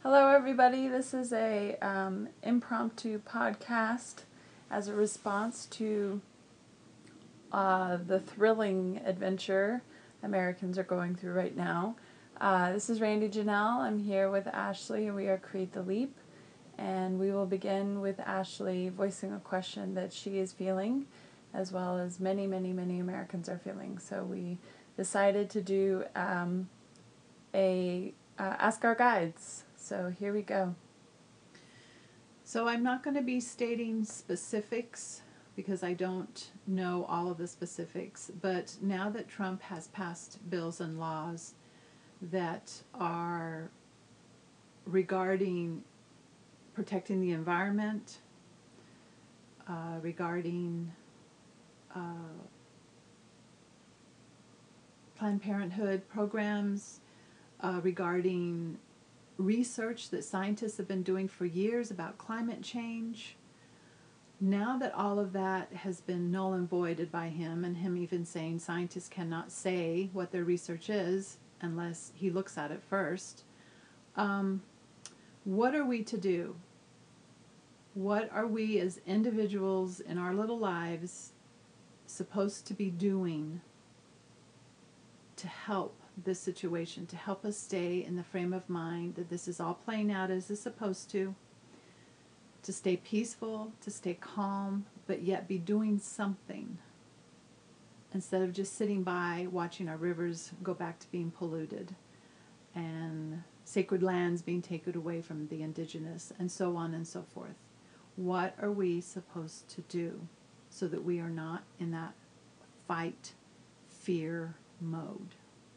Hello, everybody. This is a impromptu podcast as a response to the thrilling adventure Americans are going through right now. This is Randy Janelle. I'm here with Ashley, and we are Create the Leap. And we will begin with Ashley voicing a question that she is feeling, as well as many, many, many Americans are feeling. So we decided to do a Ask Our Guides. So here we go. So I'm not going to be stating specifics because I don't know all of the specifics, but now that Trump has passed bills and laws that are regarding protecting the environment, regarding Planned Parenthood programs, regarding research that scientists have been doing for years about climate change. Now that all of that has been null and voided by him, and him even saying scientists cannot say what their research is unless he looks at it first, what are we to do? What are we as individuals in our little lives supposed to be doing to help this situation, to help us stay in the frame of mind that this is all playing out as it's supposed to stay peaceful, to stay calm, but yet be doing something instead of just sitting by watching our rivers go back to being polluted and sacred lands being taken away from the indigenous and so on and so forth. What are we supposed to do so that we are not in that fight, fear mode?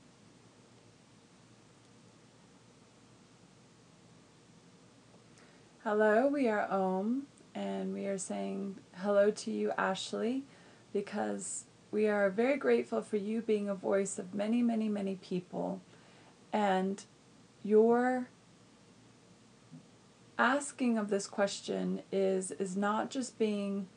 Hello, we are Om, and we are saying hello to you, Ashley, because we are very grateful for you being a voice of many, many, many people. And your asking of this question is not just being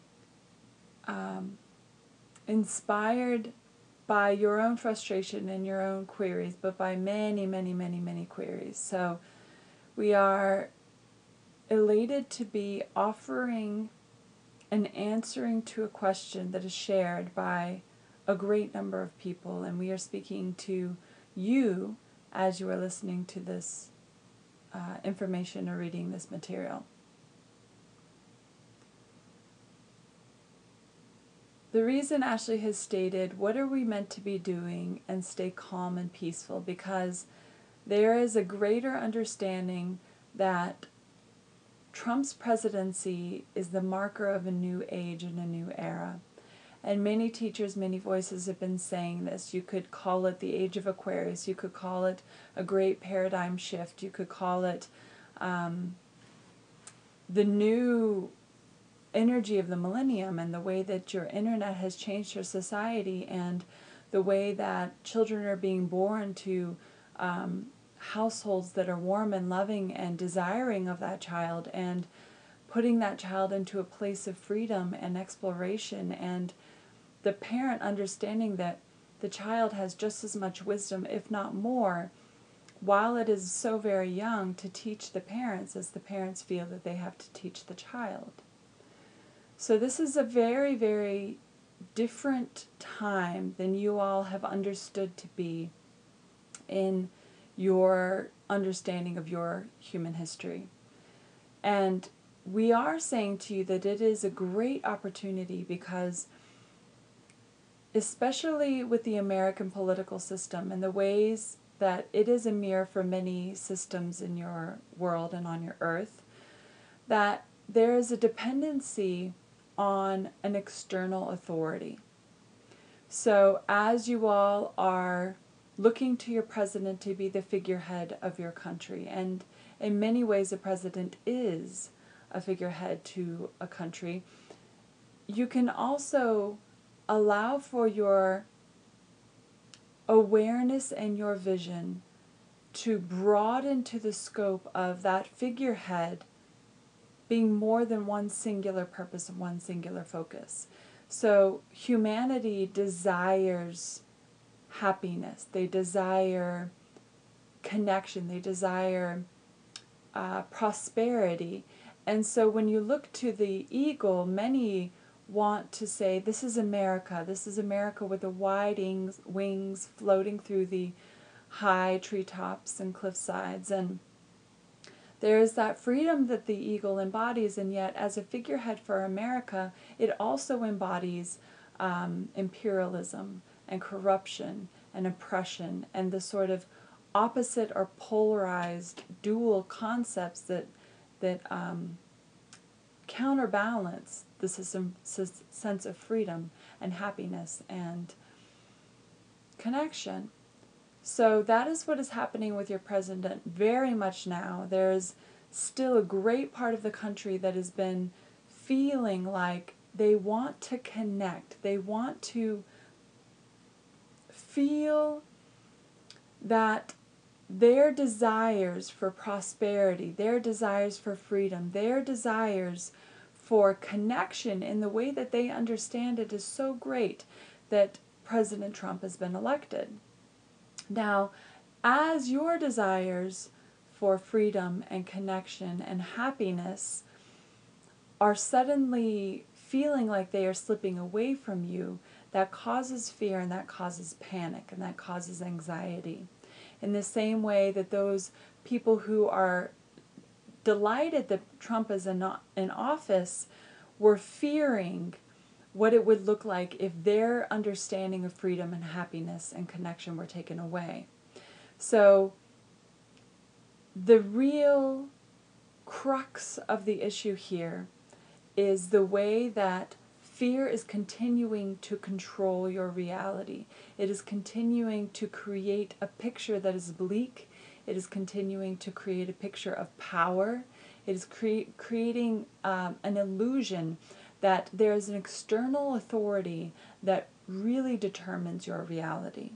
inspired by your own frustration and your own queries, but by many, many, many, many queries. So we are elated to be offering and answering to a question that is shared by a great number of people, and we are speaking to you as you are listening to this information or reading this material. The reason Ashley has stated, what are we meant to be doing and stay calm and peaceful? Because there is a greater understanding that Trump's presidency is the marker of a new age and a new era. And many teachers, many voices have been saying this. You could call it the age of Aquarius. You could call it a great paradigm shift. You could call it the new energy of the millennium, and the way that your internet has changed your society, and the way that children are being born to households that are warm and loving and desiring of that child, and putting that child into a place of freedom and exploration, and the parent understanding that the child has just as much wisdom, if not more, while it is so very young, to teach the parents as the parents feel that they have to teach the child. So this is a very, very different time than you all have understood to be in your understanding of your human history. And we are saying to you that it is a great opportunity because, especially with the American political system and the ways that it is a mirror for many systems in your world and on your earth, that there is a dependency on an external authority. So as you all are looking to your president to be the figurehead of your country, and in many ways the president is a figurehead to a country, you can also allow for your awareness and your vision to broaden to the scope of that figurehead being more than one singular purpose and one singular focus. So humanity desires happiness. They desire connection. They desire prosperity. And so when you look to the eagle, many want to say, this is America. This is America with the wide wings floating through the high treetops and cliff sides. And there is that freedom that the eagle embodies, and yet as a figurehead for America, it also embodies imperialism and corruption and oppression and the sort of opposite or polarized dual concepts that counterbalance the sense of freedom and happiness and connection. So that is what is happening with your president very much now. There's still a great part of the country that has been feeling like they want to connect. They want to feel that their desires for prosperity, their desires for freedom, their desires for connection in the way that they understand it is so great that President Trump has been elected. Now, as your desires for freedom and connection and happiness are suddenly feeling like they are slipping away from you, that causes fear and that causes panic and that causes anxiety. In the same way that those people who are delighted that Trump is in office were fearing what it would look like if their understanding of freedom and happiness and connection were taken away. So the real crux of the issue here is the way that fear is continuing to control your reality. It is continuing to create a picture that is bleak. It is continuing to create a picture of power. It is creating an illusion that there is an external authority that really determines your reality.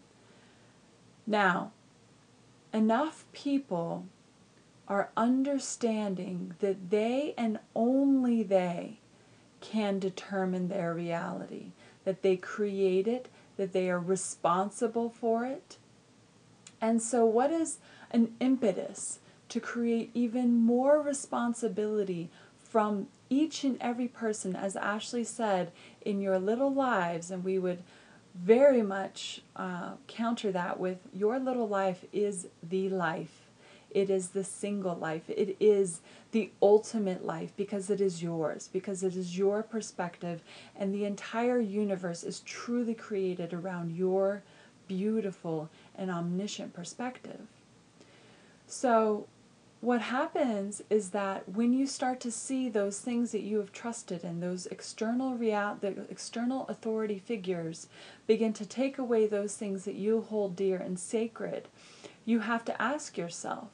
Now, enough people are understanding that they and only they can determine their reality, that they create it, that they are responsible for it. And so what is an impetus to create even more responsibility from each and every person, as Ashley said, in your little lives? And we would very much counter that with, your little life is the life. It is the single life. It is the ultimate life because it is yours, because it is your perspective, and the entire universe is truly created around your beautiful and omniscient perspective. So what happens is that when you start to see those things that you have trusted in, those the external authority figures begin to take away those things that you hold dear and sacred, you have to ask yourself,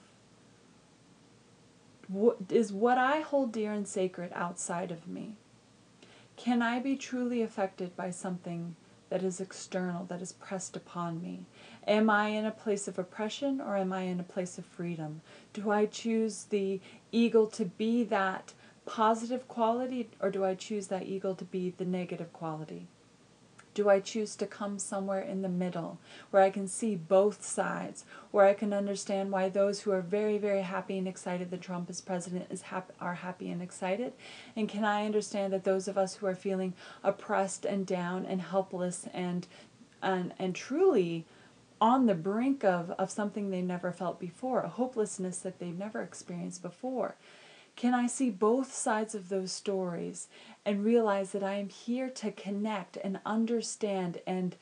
is what I hold dear and sacred outside of me? Can I be truly affected by something that is external, that is pressed upon me? Am I in a place of oppression or am I in a place of freedom? Do I choose the eagle to be that positive quality, or do I choose that eagle to be the negative quality? Do I choose to come somewhere in the middle where I can see both sides, where I can understand why those who are very, very happy and excited that Trump is president are happy and excited? And can I understand that those of us who are feeling oppressed and down and helpless and truly on the brink of something they never felt before, a hopelessness that they've never experienced before? Can I see both sides of those stories and realize that I am here to connect and understand and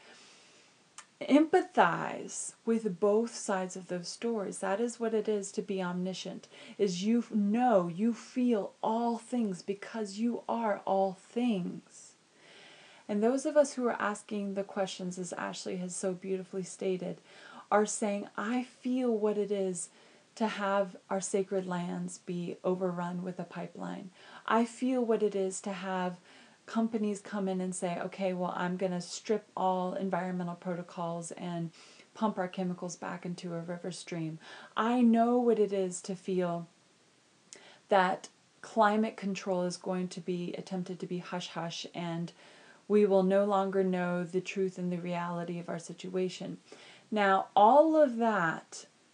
empathize with both sides of those stories? That is what it is to be omniscient, is you know, you feel all things because you are all things. And those of us who are asking the questions, as Ashley has so beautifully stated, are saying, I feel what it is to have our sacred lands be overrun with a pipeline. I feel what it is to have companies come in and say, okay, well, I'm going to strip all environmental protocols and pump our chemicals back into a river stream. I know what it is to feel that climate control is going to be attempted to be hush-hush, and we will no longer know the truth and the reality of our situation. Now, all of that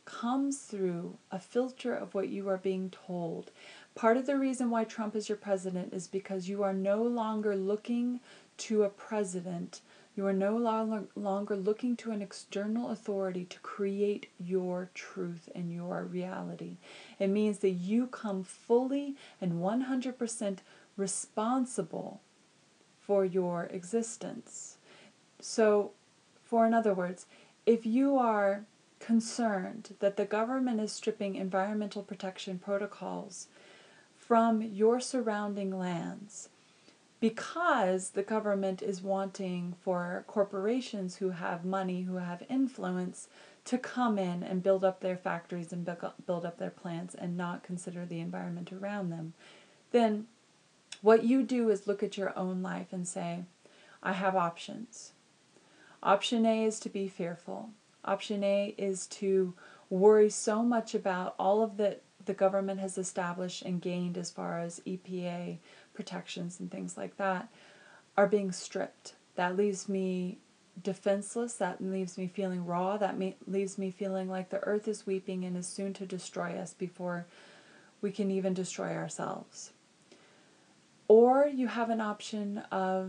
comes through a filter of what you are being told. Part of the reason why Trump is your president is because you are no longer looking to a president. You are no longer looking to an external authority to create your truth and your reality. It means that you come fully and 100% responsible for your existence. So, in other words, if you are concerned that the government is stripping environmental protection protocols from your surrounding lands because the government is wanting for corporations who have money, who have influence, to come in and build up their factories and build up their plants and not consider the environment around them, then what you do is look at your own life and say, I have options. Option A is to be fearful. Option A is to worry so much about all of the government has established and gained as far as EPA protections and things like that are being stripped. That leaves me defenseless. That leaves me feeling raw. That leaves me feeling like the earth is weeping and is soon to destroy us before we can even destroy ourselves. Or you have an option of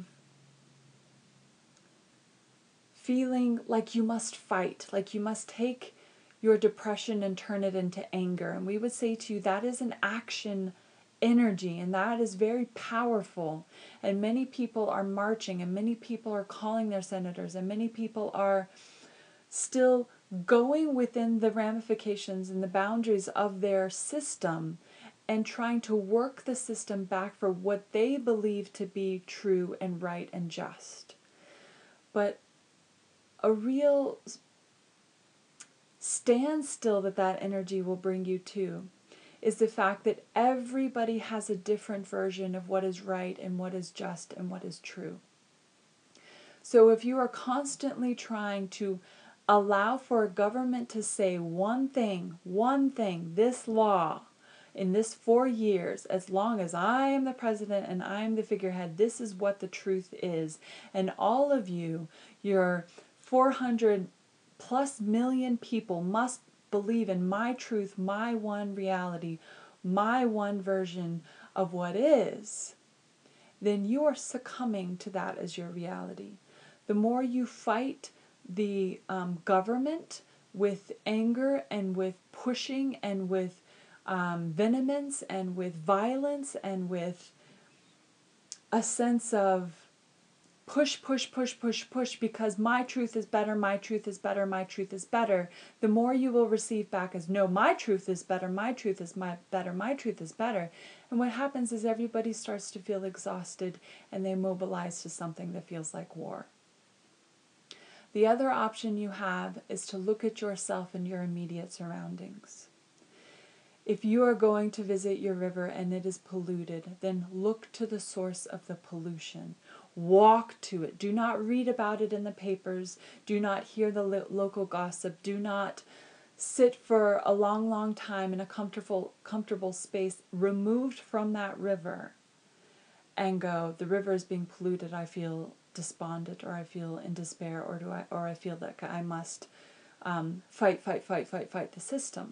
feeling like you must fight, like you must take your depression and turn it into anger. And we would say to you, that is an action energy, and that is very powerful. And many people are marching, and many people are calling their senators, and many people are still going within the ramifications and the boundaries of their system and trying to work the system back for what they believe to be true and right and just. But a real standstill that energy will bring you to is the fact that everybody has a different version of what is right and what is just and what is true. So if you are constantly trying to allow for a government to say one thing, this law, in this 4 years, as long as I am the president and I am the figurehead, this is what the truth is. And all of you, your 400 plus million people must believe in my truth, my one reality, my one version of what is, then you are succumbing to that as your reality. The more you fight the government with anger and with pushing and with vehemence and with violence and with a sense of push because my truth is better, my truth is better, my truth is better, the more you will receive back as, no, my truth is better, my truth is better, my truth is better. And what happens is everybody starts to feel exhausted and they mobilize to something that feels like war. The other option you have is to look at yourself and your immediate surroundings. If you are going to visit your river and it is polluted, then look to the source of the pollution. Walk to it. Do not read about it in the papers. Do not hear the local gossip. Do not sit for a long time in a comfortable space removed from that river and go, the river is being polluted, I feel despondent, or I feel in despair, or I feel that I must fight the system.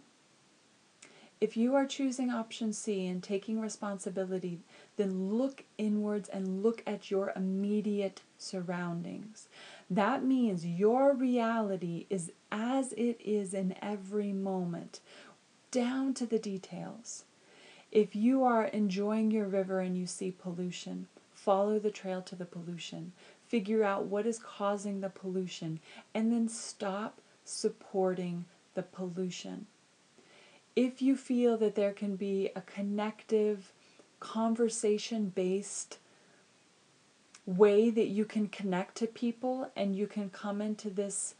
If you are choosing option C and taking responsibility, then look inwards and look at your immediate surroundings. That means your reality is as it is in every moment, down to the details. If you are enjoying your river and you see pollution, follow the trail to the pollution. Figure out what is causing the pollution, and then stop supporting the pollution. If you feel that there can be a connective, conversation-based way that you can connect to people and you can come into this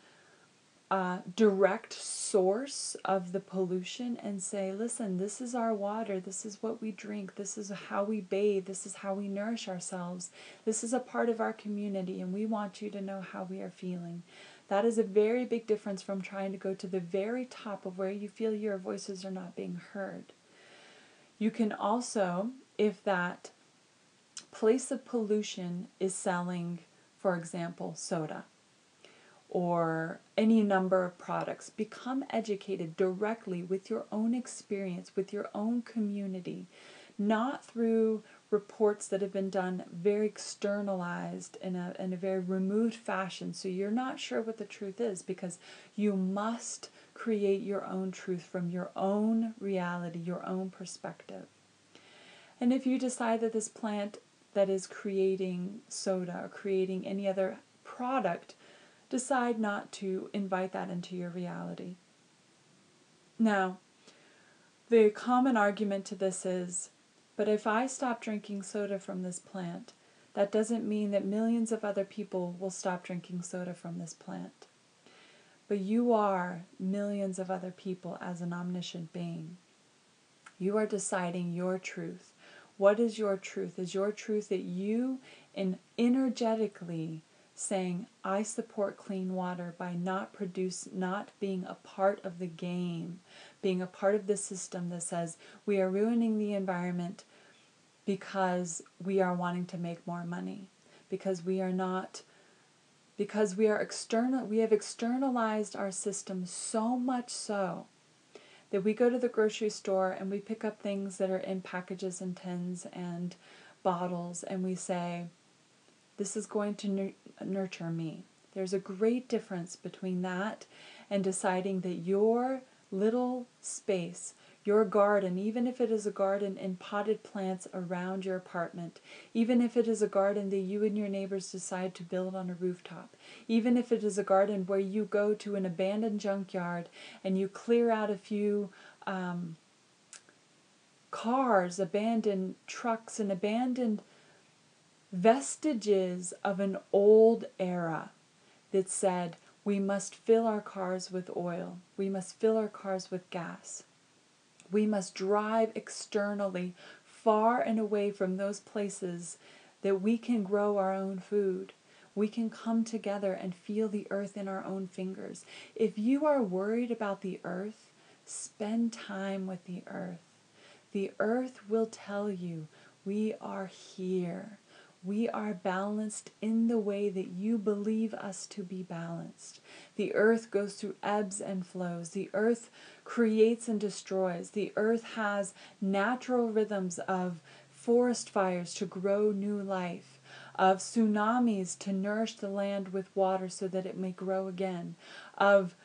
direct source of the pollution and say, listen, this is our water, this is what we drink, this is how we bathe, this is how we nourish ourselves, this is a part of our community, and we want you to know how we are feeling. That is a very big difference from trying to go to the very top of where you feel your voices are not being heard. You can also, if that place of pollution is selling, for example, soda, or any number of products. Become educated directly with your own experience, with your own community, not through reports that have been done very externalized in a very removed fashion. So you're not sure what the truth is, because you must create your own truth from your own reality, your own perspective. And if you decide that this plant that is creating soda or creating any other product, decide not to invite that into your reality. Now, the common argument to this is, but if I stop drinking soda from this plant, that doesn't mean that millions of other people will stop drinking soda from this plant. But you are millions of other people as an omniscient being. You are deciding your truth. What is your truth? Is your truth that you, in energetically saying, I support clean water by not being a part of the game, being a part of the system that says we are ruining the environment because we are wanting to make more money, because we have externalized our system so much so that we go to the grocery store and we pick up things that are in packages and tins and bottles, and we say, this is going to nurture me. There's a great difference between that and deciding that your little space, your garden, even if it is a garden in potted plants around your apartment, even if it is a garden that you and your neighbors decide to build on a rooftop, even if it is a garden where you go to an abandoned junkyard and you clear out a few cars, abandoned trucks, and abandoned vestiges of an old era that said, we must fill our cars with oil, we must fill our cars with gas, we must drive externally far and away from those places that we can grow our own food. We can come together and feel the earth in our own fingers. If you are worried about the earth, spend time with the earth. The earth will tell you, we are here. We are balanced in the way that you believe us to be balanced. The earth goes through ebbs and flows. The earth creates and destroys. The earth has natural rhythms of forest fires to grow new life, of tsunamis to nourish the land with water so that it may grow again, of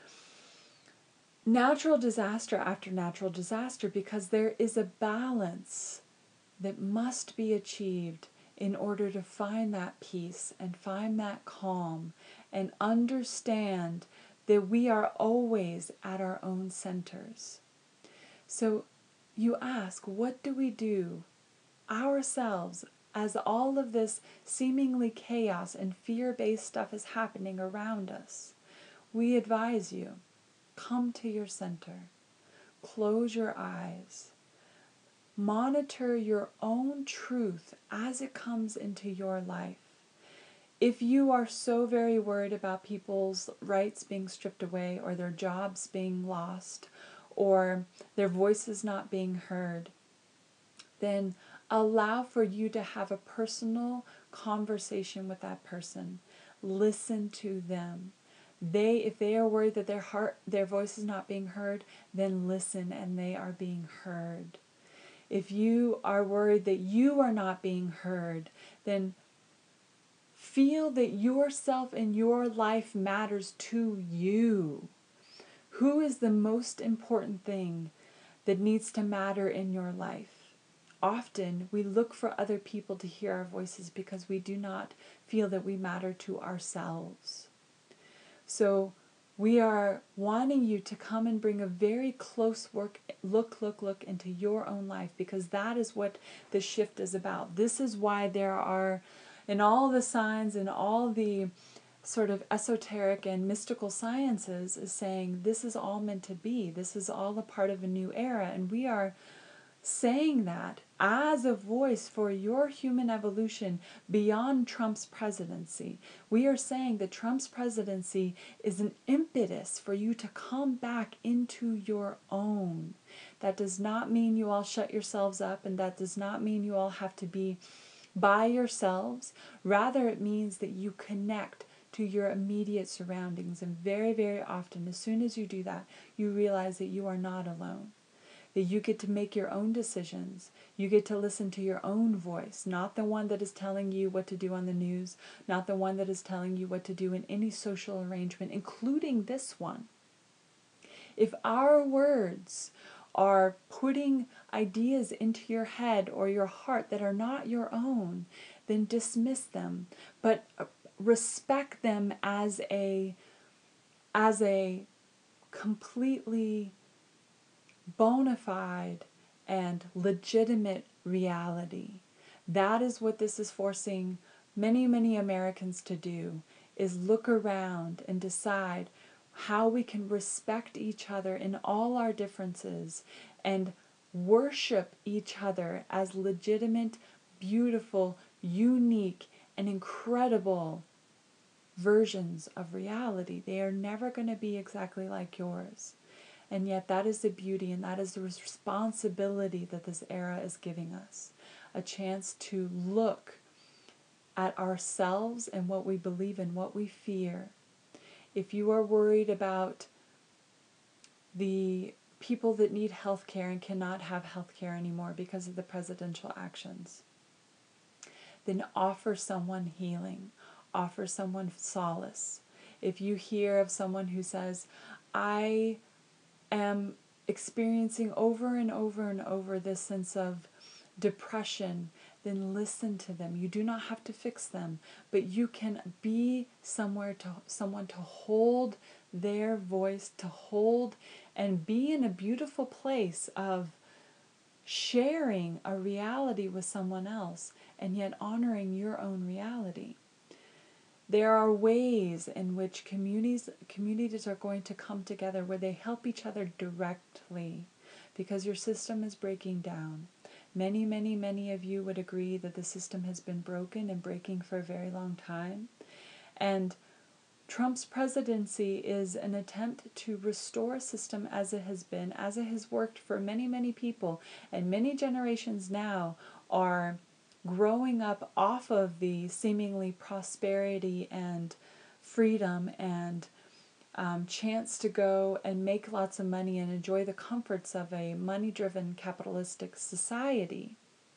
natural disaster after natural disaster, because there is a balance that must be achieved in order to find that peace and find that calm and understand that we are always at our own centers. So you ask, what do we do ourselves as all of this seemingly chaos and fear-based stuff is happening around us? We advise you, come to your center, close your eyes, monitor your own truth as it comes into your life. If you are so very worried about people's rights being stripped away, or their jobs being lost, or their voices not being heard, then allow for you to have a personal conversation with that person. Listen to them. If they are worried that their voice is not being heard, then listen and they are being heard. If you are worried that you are not being heard, then feel that yourself and your life matters to you. Who is the most important thing that needs to matter in your life? Often we look for other people to hear our voices because we do not feel that we matter to ourselves. So we are wanting you to come and bring a very close look into your own life, because that is what the shift is about. This is why there are, in all the signs and all the sort of esoteric and mystical sciences, is saying this is all meant to be. This is all a part of a new era, and we are saying that as a voice for your human evolution beyond Trump's presidency. We are saying that Trump's presidency is an impetus for you to come back into your own. That does not mean you all shut yourselves up, and that does not mean you all have to be by yourselves. Rather, it means that you connect to your immediate surroundings. And very, very often, as soon as you do that, you realize that you are not alone, that you get to make your own decisions. You get to listen to your own voice, not the one that is telling you what to do on the news, not the one that is telling you what to do in any social arrangement, including this one. If our words are putting ideas into your head or your heart that are not your own, then dismiss them, but respect them as a completely bona fide and legitimate reality. That is what this is forcing many, many Americans to do, is look around and decide how we can respect each other in all our differences and worship each other as legitimate, beautiful, unique, and incredible versions of reality. They are never going to be exactly like yours. And yet that is the beauty and that is the responsibility that this era is giving us. A chance to look at ourselves and what we believe and what we fear. If you are worried about the people that need health care and cannot have health care anymore because of the presidential actions, then offer someone healing, offer someone solace. If you hear of someone who says, I am experiencing over and over and over this sense of depression, then listen to them. You do not have to fix them, but you can be someone to hold their voice, to hold and be in a beautiful place of sharing a reality with someone else and yet honoring your own reality. There are ways in which communities are going to come together where they help each other directly because your system is breaking down. Many, many, many of you would agree that the system has been broken and breaking for a very long time. And Trump's presidency is an attempt to restore a system as it has worked for many, many people. And many generations now are growing up off of the seemingly prosperity and freedom and chance to go and make lots of money and enjoy the comforts of a money-driven capitalistic society.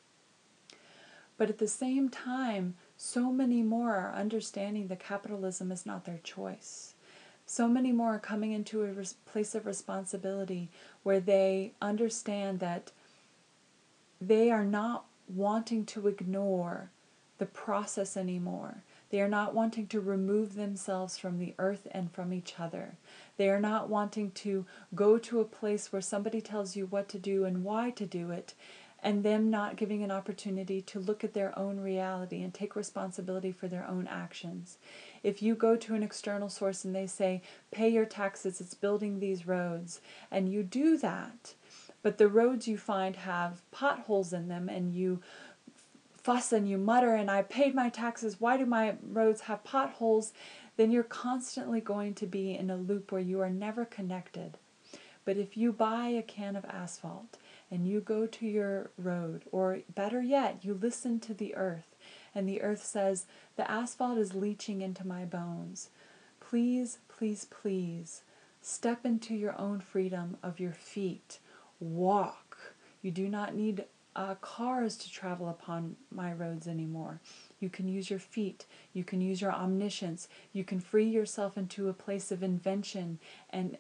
But at the same time, so many more are understanding that capitalism is not their choice. So many more are coming into a place of responsibility where they understand that they are not wanting to ignore the process anymore. They are not wanting to remove themselves from the earth and from each other. They are not wanting to go to a place where somebody tells you what to do and why to do it, and them not giving an opportunity to look at their own reality and take responsibility for their own actions. If you go to an external source and they say, pay your taxes, it's building these roads, and you do that, but the roads you find have potholes in them and you fuss and you mutter, and I paid my taxes, why do my roads have potholes? Then you're constantly going to be in a loop where you are never connected. But if you buy a can of asphalt and you go to your road, or better yet, you listen to the earth, and the earth says, the asphalt is leaching into my bones. Please, please, please, step into your own freedom of your feet. Walk. You do not need cars to travel upon my roads anymore. You can use your feet. You can use your omniscience. You can free yourself into a place of invention and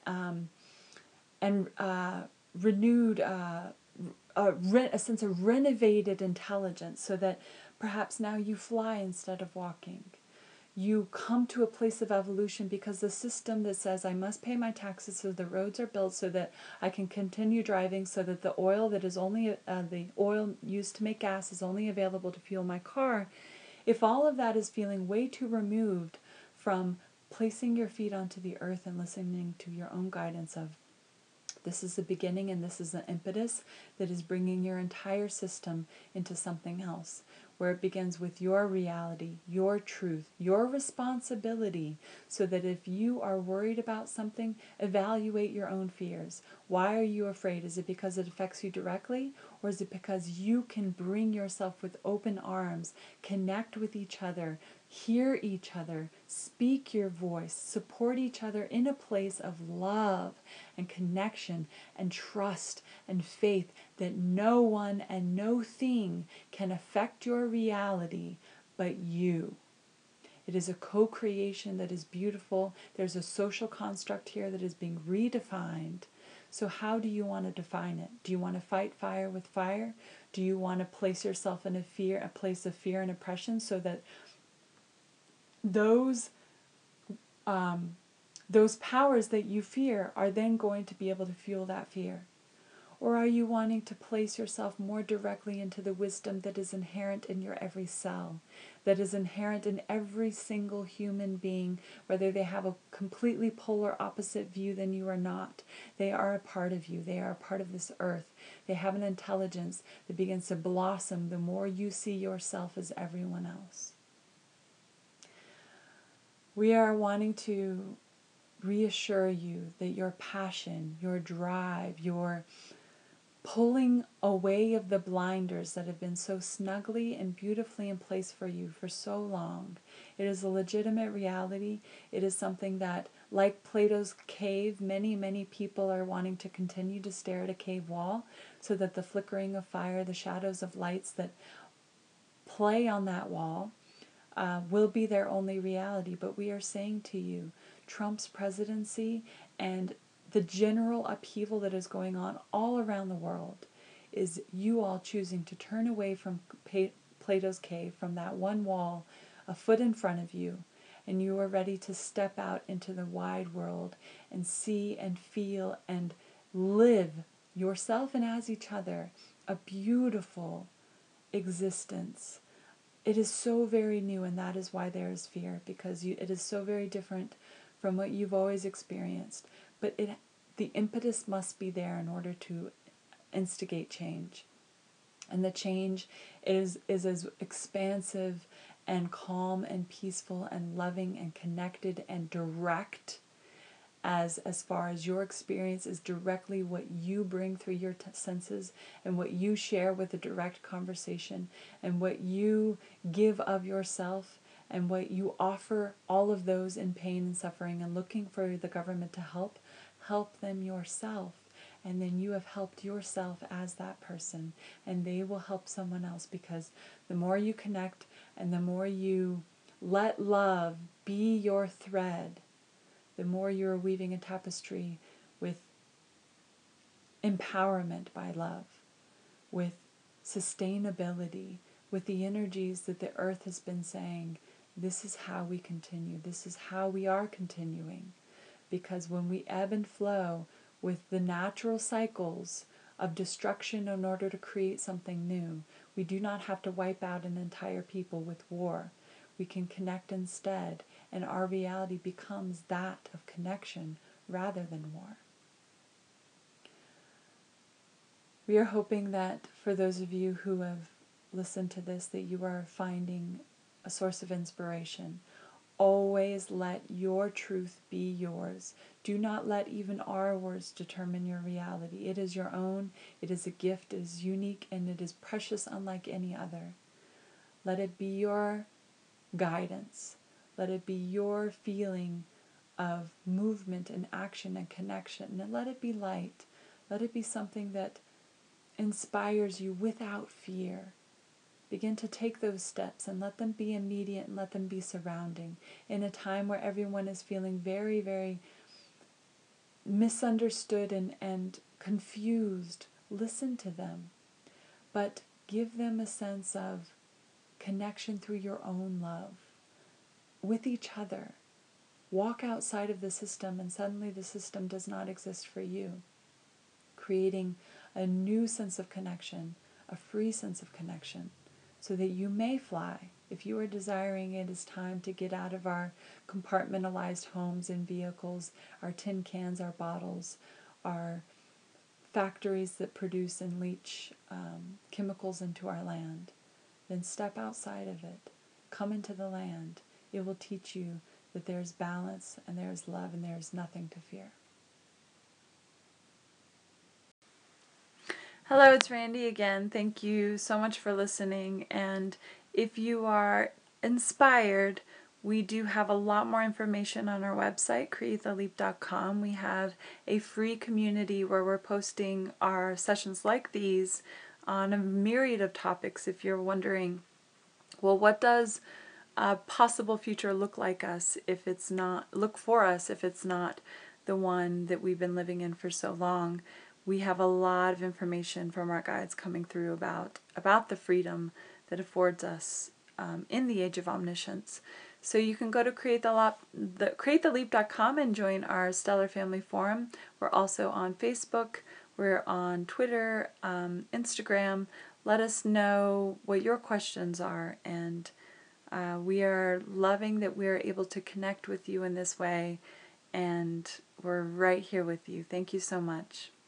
renewed, a sense of renovated intelligence, so that perhaps now you fly instead of walking. You come to a place of evolution because the system that says I must pay my taxes so the roads are built so that I can continue driving, so that the oil that is only the oil used to make gas is only available to fuel my car. If all of that is feeling way too removed from placing your feet onto the earth and listening to your own guidance of this is the beginning and this is the impetus that is bringing your entire system into something else, where it begins with your reality, your truth, your responsibility, so that if you are worried about something, evaluate your own fears. Why are you afraid? Is it because it affects you directly, or is it because you can bring yourself with open arms, connect with each other, Hear each other, speak your voice, support each other in a place of love and connection and trust and faith that no one and no thing can affect your reality but you. It is a co-creation that is beautiful. There's a social construct here that is being redefined. So how do you want to define it? Do you want to fight fire with fire? Do you want to place yourself in a place of fear and oppression so that those powers that you fear are then going to be able to fuel that fear? Or are you wanting to place yourself more directly into the wisdom that is inherent in your every cell, that is inherent in every single human being, whether they have a completely polar opposite view than you or not? They are a part of you. They are a part of this earth. They have an intelligence that begins to blossom the more you see yourself as everyone else. We are wanting to reassure you that your passion, your drive, your pulling away of the blinders that have been so snugly and beautifully in place for you for so long. It is a legitimate reality. It is something that, like Plato's cave, many, many people are wanting to continue to stare at a cave wall so that the flickering of fire, the shadows of lights that play on that wall will be their only reality. But we are saying to you, Trump's presidency and the general upheaval that is going on all around the world is you all choosing to turn away from Plato's cave, from that one wall a foot in front of you, and you are ready to step out into the wide world and see and feel and live yourself and as each other a beautiful existence. It is so very new, and that is why there is fear, because it is so very different from what you've always experienced. But the impetus must be there in order to instigate change. And the change is as expansive and calm and peaceful and loving and connected and direct as far as your experience is directly what you bring through your senses and what you share with a direct conversation and what you give of yourself and what you offer all of those in pain and suffering and looking for the government to help them yourself. And then you have helped yourself as that person, and they will help someone else, because the more you connect and the more you let love be your thread, the more you're weaving a tapestry with empowerment by love, with sustainability, with the energies that the earth has been saying, this is how we continue, this is how we are continuing. Because when we ebb and flow with the natural cycles of destruction in order to create something new, we do not have to wipe out an entire people with war. We can connect instead, and our reality becomes that of connection rather than war. We are hoping that for those of you who have listened to this, that you are finding a source of inspiration. Always let your truth be yours. Do not let even our words determine your reality. It is your own, it is a gift, it is unique, and it is precious unlike any other. Let it be your guidance. Let it be your feeling of movement and action and connection. And let it be light. Let it be something that inspires you without fear. Begin to take those steps and let them be immediate and let them be surrounding. In a time where everyone is feeling very, very misunderstood and confused, listen to them. But give them a sense of connection through your own love with each other. Walk outside of the system, and suddenly the system does not exist for you, creating a new sense of connection, a free sense of connection, so that you may fly. If you are desiring, it is time to get out of our compartmentalized homes and vehicles, our tin cans, our bottles, our factories that produce and leach chemicals into our land. Then step outside of it. Come into the land. It will teach you that there's balance and there's love and there's nothing to fear. Hello, it's Randy again. Thank you so much for listening. And if you are inspired, we do have a lot more information on our website, createtheleap.com. We have a free community where we're posting our sessions like these on a myriad of topics. If you're wondering, well, what does a possible future look like us if it's not, look for us if it's not the one that we've been living in for so long? We have a lot of information from our guides coming through about the freedom that affords us in the age of omniscience. So you can go to createtheleap.com and join our Stellar Family Forum. We're also on Facebook. We're on Twitter, Instagram. Let us know what your questions are, and we are loving that we are able to connect with you in this way, and we're right here with you. Thank you so much.